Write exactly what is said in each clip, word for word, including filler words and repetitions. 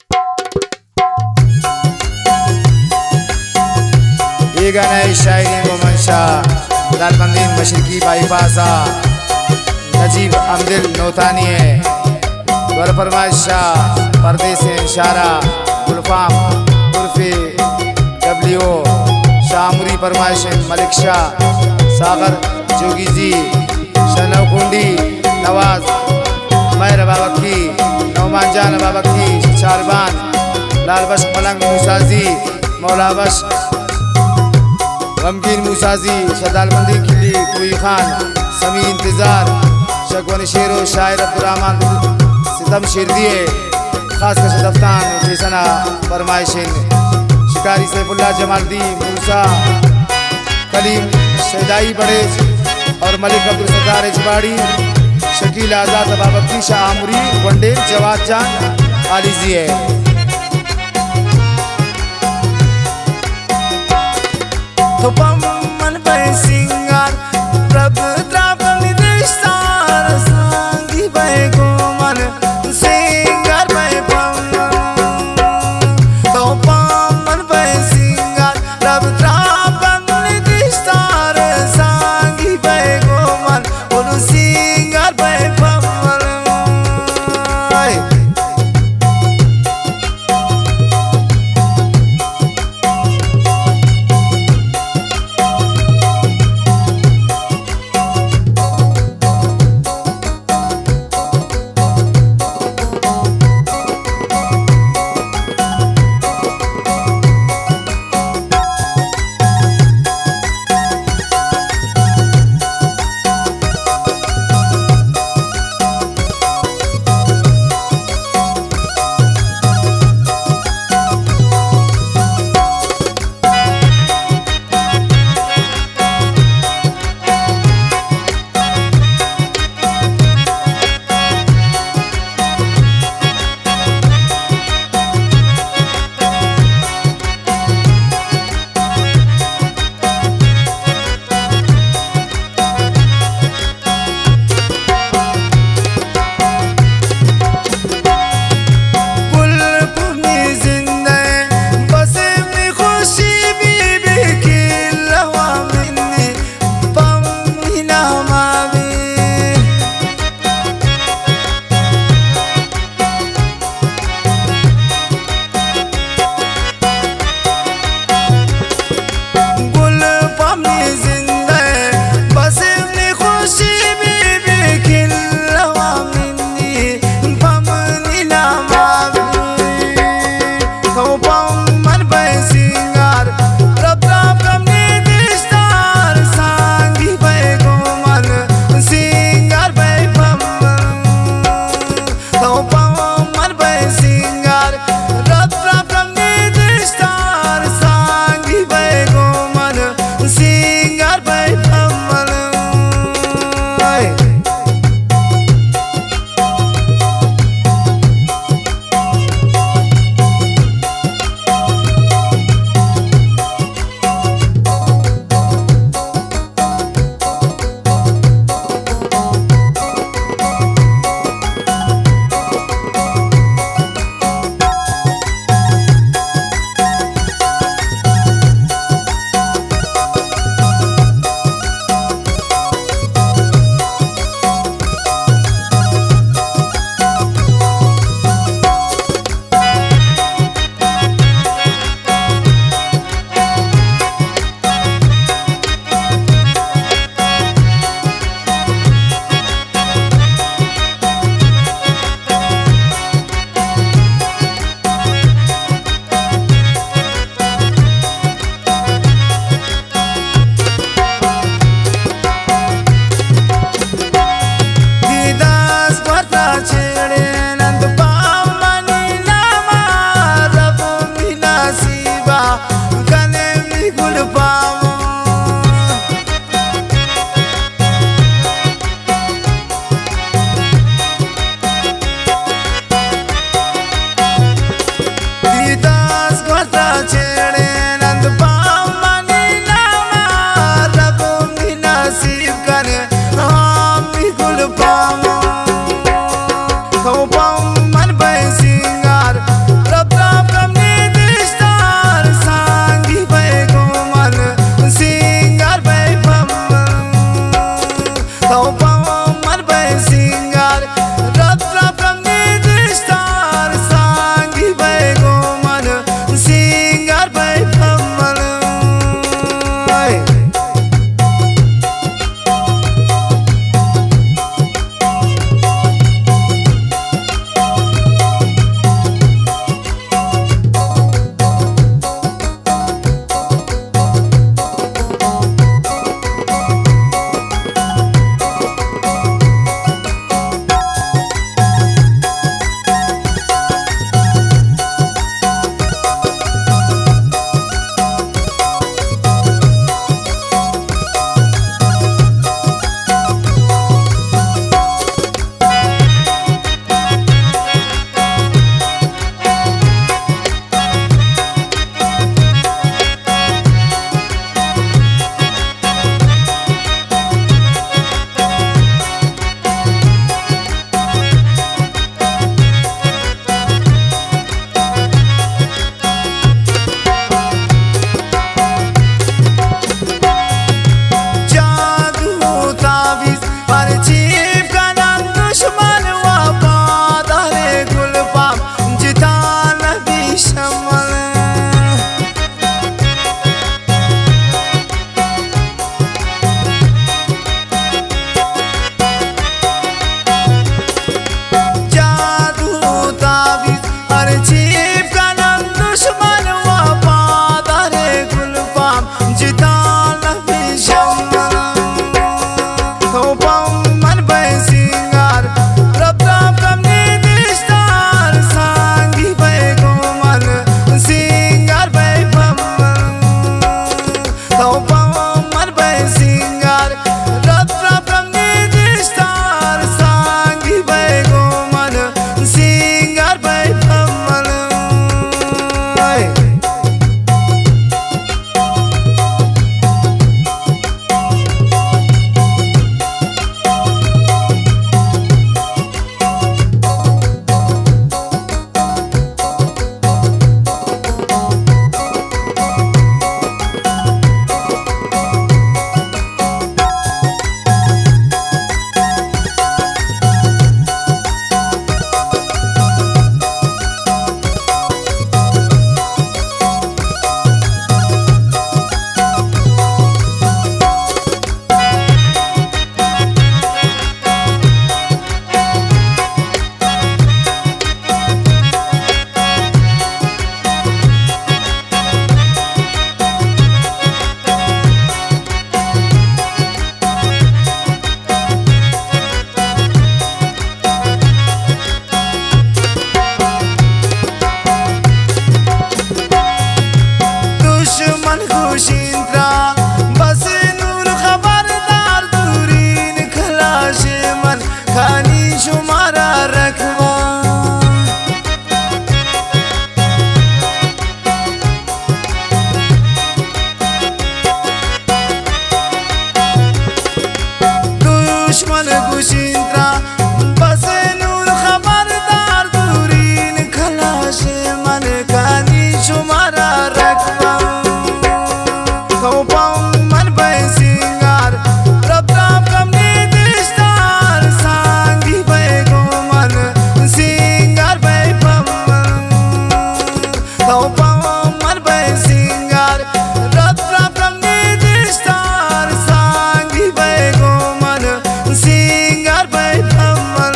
ये गाना है शायरी मोहम्मद शाह दालबंदीन मशरकी बाईपासा नजीब अमदिल नौतानी है वर फरमाइश शाह परदेस इशारा गुलफाम उर्फे डब्ल्यू शामुरी फरमाइश मलिक शाह सागर जोगी जी शनौकुंडी नवाज मैर बाबकी नौमान जान बाबकी चारबान लालबश मलंग मूसाजी मौलाबश गमगीन मूसाजी शदालबंदी किली कोई खान समी इंतजार शगवन शेरो शायर अब्दुर्रहमान सितम शेर दिए खास कर दफ्तान फैसना फरमाइशिन शिकारी सैफुल्लाह जमालदी मूसा कलीम शहदाई बड़े और मलिक अब्दुल सत्तार इजबाड़ी शकील आज़ाद बाबकी शाह आमरी वनडेल जवाद जान आलिजी है। तो पम्मन पे सिंगार प्रभ द्रापन देशतार सांगी पे गोमन सिंगार पे पम्मन तो पम्मन पे सिंगार प्रभ द्रापन देशतार सांगी पे गोमन उन सिंगार पे पम्मन दुश्मन कनी शुमारा रकम कौपम मन भय सिंगार रब राम कमनी दिशदार सांगी भय गोमन सिंगार भय पवन कौपम मन भय सिंगार रब राम कमनी दिशदार सांगी भय गोमन सिंगार भय पवन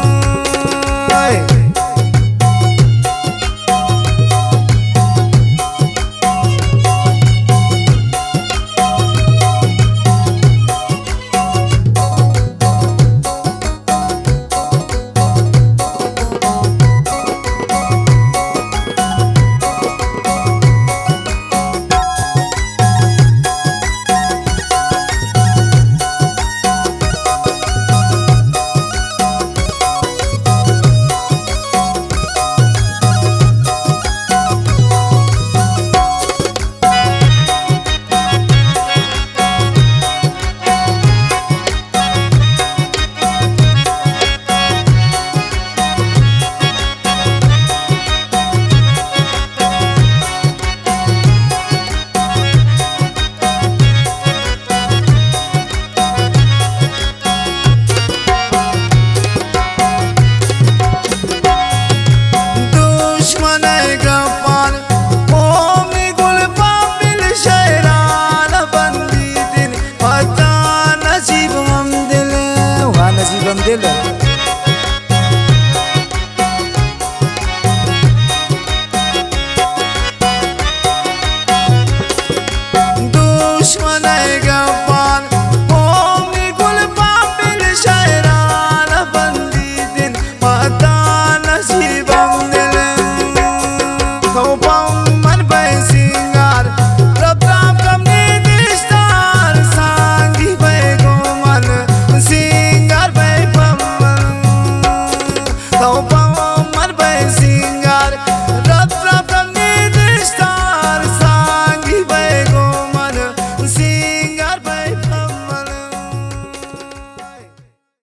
दिल दुश्मन गपान होमी गुल पापिल शहरान बंदी दिन पता नसीबम दिल